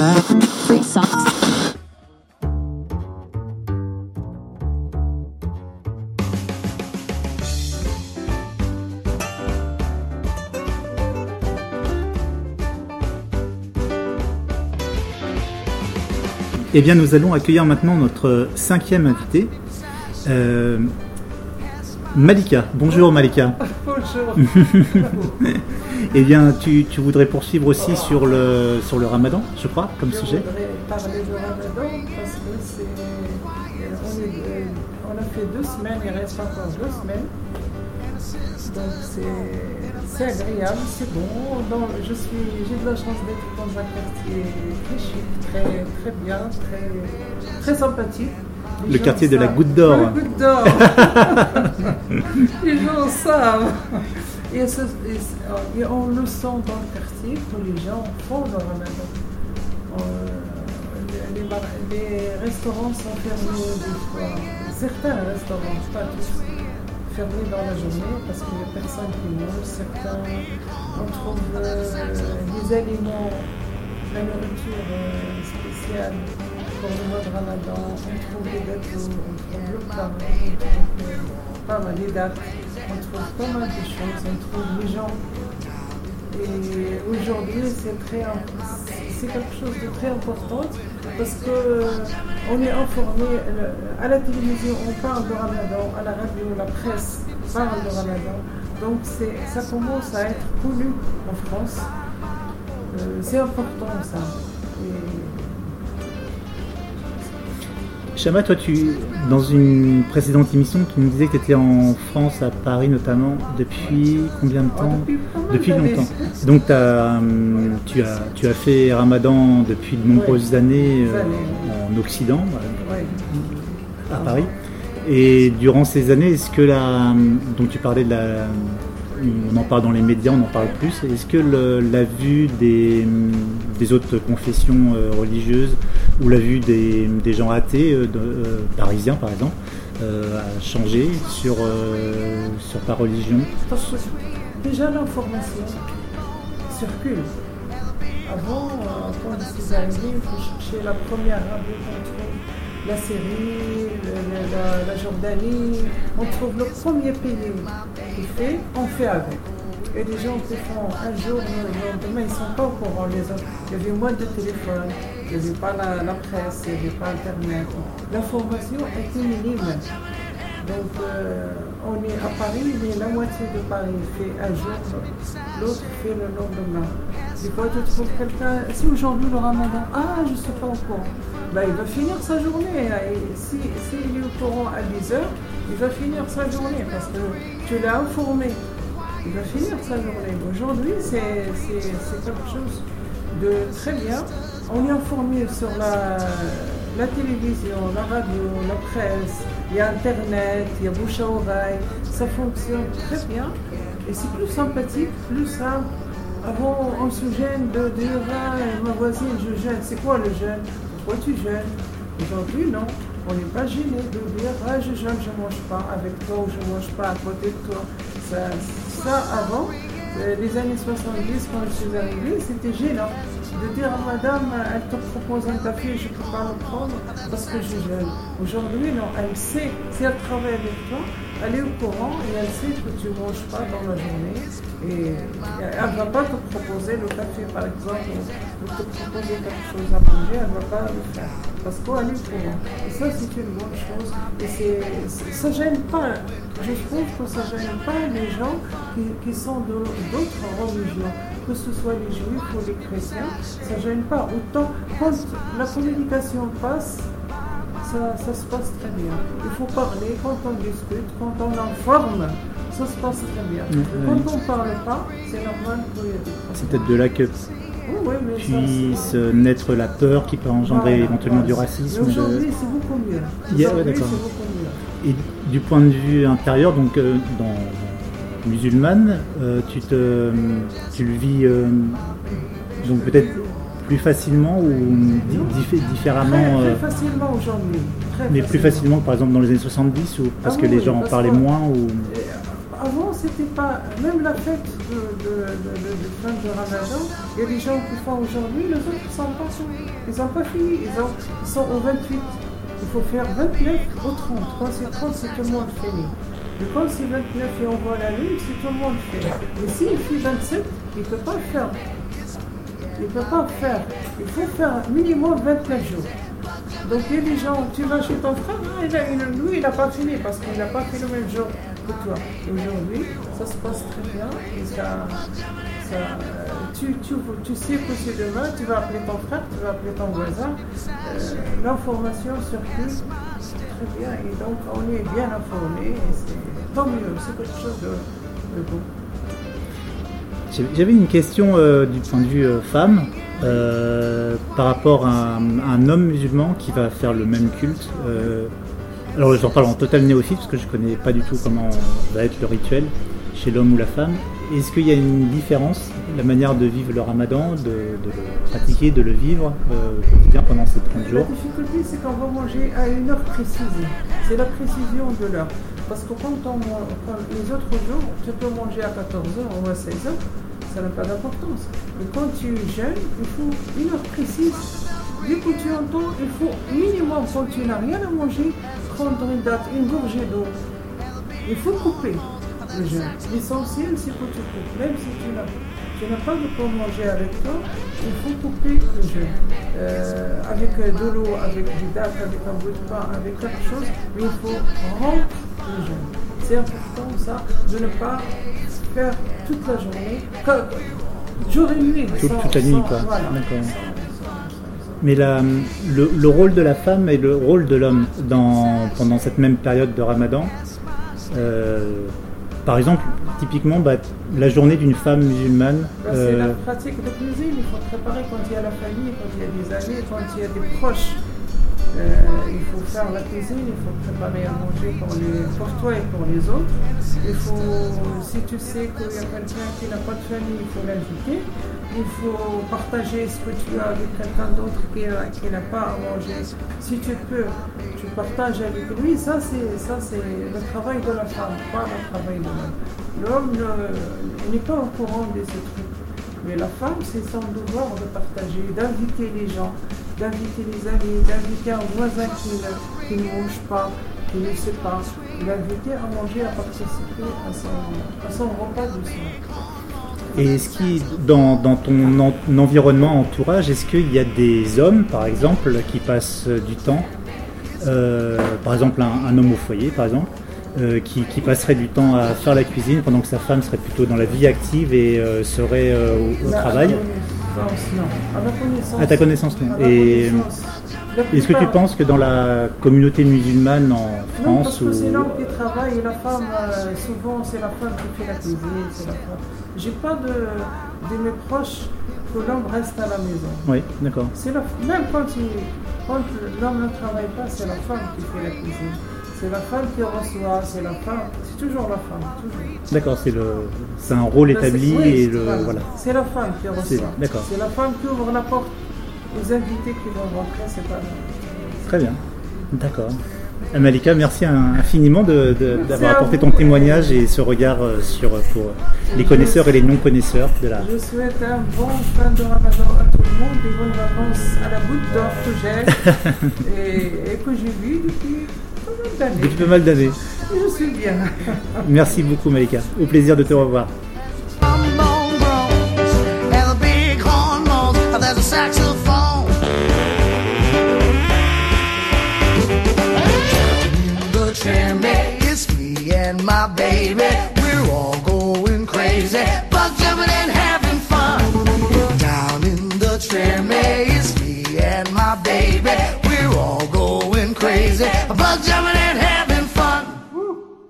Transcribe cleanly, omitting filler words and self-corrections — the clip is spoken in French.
Free socks. Eh bien, nous allons accueillir maintenant notre 5e invité, Malika. Bonjour Malika. Bonjour. Eh bien, tu voudrais poursuivre aussi sur le Ramadan, je crois, comme sujet. Je voudrais parler du Ramadan parce que on a fait 2 semaines, il reste encore 2 semaines. Donc c'est agréable, c'est bon. J'ai de la chance d'être dans un quartier très chic, très bien, très sympathique. Le quartier de la Goutte d'Or. La Goutte d'Or. Les gens savent. Et on le sent dans le quartier que les gens font le Ramadan. Les restaurants sont fermés des fois. Certains restaurants, pas tous, fermés dans la journée parce qu'il n'y a personne qui mange. Certains, on trouve des aliments, la nourriture spéciale pour le mois de Ramadan. On trouve des gâteaux, on trouve le pain, on trouve pas mal des dates, on trouve pas mal de choses, on trouve les gens. Et aujourd'hui, c'est quelque chose de très important parce qu'on est informé, à la télévision on parle de Ramadan, à la radio, la presse parle de Ramadan, donc ça commence à être connu en France. C'est important ça. Chama, toi, dans une précédente émission, tu nous disais que tu étais en France, à Paris notamment, depuis combien de temps? Depuis longtemps. Donc tu as fait Ramadan depuis de nombreuses années en Occident, à Paris. Et durant ces années, est-ce que donc tu parlais on en parle dans les médias, on en parle plus. Est-ce que la vue des autres confessions religieuses ou la vue des gens athées, parisiens par exemple, a changé sur ta religion? Parce que déjà l'information circule. Avant, quand je suis arrivée, il faut chercher la première radio qu'on trouve, la Syrie, la Jordanie, on trouve le premier pays qui fait, on fait avec. Et les gens qui font un jour, le lendemain, ils ne sont pas au courant les autres. Il y avait moins de téléphones, il n'y avait pas la presse, il n'y avait pas Internet. L'information était minime. Donc on est à Paris, mais la moitié de Paris fait un jour, l'autre fait le lendemain. Des fois tu trouves quelqu'un, si aujourd'hui le Ramadan, je ne suis pas au courant. Ben, il va finir sa journée. Et s'il est au courant à 10h, il va finir sa journée parce que tu l'as informé. Il va finir sa journée. Aujourd'hui, c'est quelque chose de très bien. On est informé sur la télévision, la radio, la presse, il y a Internet, il y a bouche à oreille. Ça fonctionne très bien et c'est plus sympathique, plus simple. Avant, on se gêne de dire ma voisine, je gêne. C'est quoi le gêne? Pourquoi tu gênes? Aujourd'hui, non. On n'est pas gêné de dire je jeûne, je ne mange pas avec toi ou je ne mange pas à côté de toi. Ça avant, les années 70, quand je suis arrivée, c'était gênant. De dire à madame, elle te propose un café, je ne peux pas le prendre parce que je jeûne. Aujourd'hui, non, elle sait, si elle travaille avec toi, elle est au courant et elle sait que tu ne manges pas dans la journée. Et elle ne va pas te proposer le café, par exemple, ou te proposer quelque chose à manger, elle ne va pas le faire. Parce qu'elle est au courant. Et ça, c'est une bonne chose. Et ça ne gêne pas. Je trouve que ça ne gêne pas les gens qui sont d'autres religions. Que ce soit les juifs ou les chrétiens, ça ne gêne pas. Autant, quand la communication passe, ça se passe très bien. Il faut parler, quand on discute, quand on informe, ça se passe très bien. Quand on ne parle pas, c'est normal qu'il y ait des problèmes. C'est peut-être de là que puisse naître la peur qui peut engendrer éventuellement du racisme. Aujourd'hui, c'est beaucoup mieux. D'accord. Et du point de vue intérieur, donc dans musulmane, tu le vis donc peut-être plus facilement ou différemment Très facilement aujourd'hui. Mais plus facilement par exemple dans les années 70 ou parce que les gens en parlaient moins ou... Avant c'était pas. Même la fête de fin de Ramadan, il y a des gens qui font aujourd'hui, les autres ils n'ont pas fini. Ils sont au 28. Il faut faire 29 au 30. Quand c'est 30, c'est tout le monde fini. Et quand c'est 29 et on voit la lune, c'est tout le monde fait. Et s'il fait 27, il ne peut pas le faire. Il ne peut pas le faire. Il faut faire minimum 29 jours. Donc il y a des gens, tu vas chez ton frère, lui il n'a pas fini parce qu'il n'a pas fait le même jour que toi. Aujourd'hui, ça se passe très bien et tu sais que c'est demain, tu vas appeler ton frère, tu vas appeler ton voisin. L'information circule très bien et donc on est bien informé et c'est tant mieux, c'est quelque chose de bon. J'avais une question du point de vue femme par rapport à un homme musulman qui va faire le même culte. Alors j'en parle en total néophyte parce que je ne connais pas du tout comment va être le rituel chez l'homme ou la femme. Est-ce qu'il y a une différence, la manière de vivre le ramadan, de le pratiquer, de le vivre au quotidien pendant ces 30 jours? La difficulté c'est qu'on va manger à une heure précise. C'est la précision de l'heure. Parce que quand les autres jours, tu peux manger à 14h ou à 16h, ça n'a pas d'importance. Mais quand tu jeûnes, il faut une heure précise. Dès que tu entends, il faut minimum, quand tu n'as rien à manger, prendre une date, une gorgée d'eau. Il faut couper le jeûne. L'essentiel, c'est que tu coupes. Même si tu n'as pas de quoi manger avec toi, il faut couper le jeûne. Avec de l'eau, avec du dates, avec un bout de pain, avec quelque chose, mais il faut rompre le jeûne. C'est important ça, de ne pas faire toute la journée, jour et nuit. Toute la nuit, quoi. Voilà. D'accord. Mais le rôle de la femme et le rôle de l'homme pendant cette même période de Ramadan, par exemple, typiquement, la journée d'une femme musulmane. C'est la pratique de cuisine, il faut préparer quand il y a la famille, quand il y a des amis, quand il y a des proches. Il faut faire la cuisine, il faut préparer à manger pour toi et pour les autres. Il faut, si tu sais qu'il y a quelqu'un qui n'a pas de famille, il faut l'inviter. Il faut partager ce que tu as avec quelqu'un d'autre qui n'a pas à manger. Si tu peux, tu partages avec lui. Ça c'est le travail de la femme, pas le travail de l'homme. L'homme n'est pas au courant de ces trucs. Mais la femme, c'est son devoir de partager, d'inviter les gens, d'inviter les amis, d'inviter un voisin qui ne mange pas, qui ne sait pas, l'inviter à manger, à participer à son repas du soir. Et est-ce qu'il, dans ton environnement, entourage, est-ce qu'il y a des hommes, par exemple, qui passent du temps, par exemple un homme au foyer, par exemple, qui passerait du temps à faire la cuisine pendant que sa femme serait plutôt dans la vie active et serait au travail? Non. À ma connaissance. À ta connaissance, non. Et est-ce que tu penses que dans la communauté musulmane en France non, parce que c'est l'homme qui travaille et la femme, souvent c'est la femme qui fait la cuisine, c'est la femme. J'ai pas de mes proches que l'homme reste à la maison. Oui, d'accord. Même quand l'homme ne travaille pas, c'est la femme qui fait la cuisine. C'est la femme qui reçoit, c'est toujours la femme, toujours. D'accord, c'est un rôle établi et voilà. C'est la femme qui reçoit. D'accord. C'est la femme qui ouvre la porte aux invités qui vont rentrer, c'est pas Très bien, d'accord. Malika, merci infiniment d'avoir apporté ton témoignage et ce regard pour les connaisseurs et les non-connaisseurs de la... Je souhaite un bon fin de Ramadan à tout le monde, des bonnes vacances à la goutte d'or que j'ai et que j'ai vu depuis pas mal d'années. Je suis bien. Merci beaucoup Malika, au plaisir de te revoir. It's me and my baby, we're all going crazy, bug jumping and having fun. Down in the tramway, it's me and my baby, we're all going crazy, bug jumping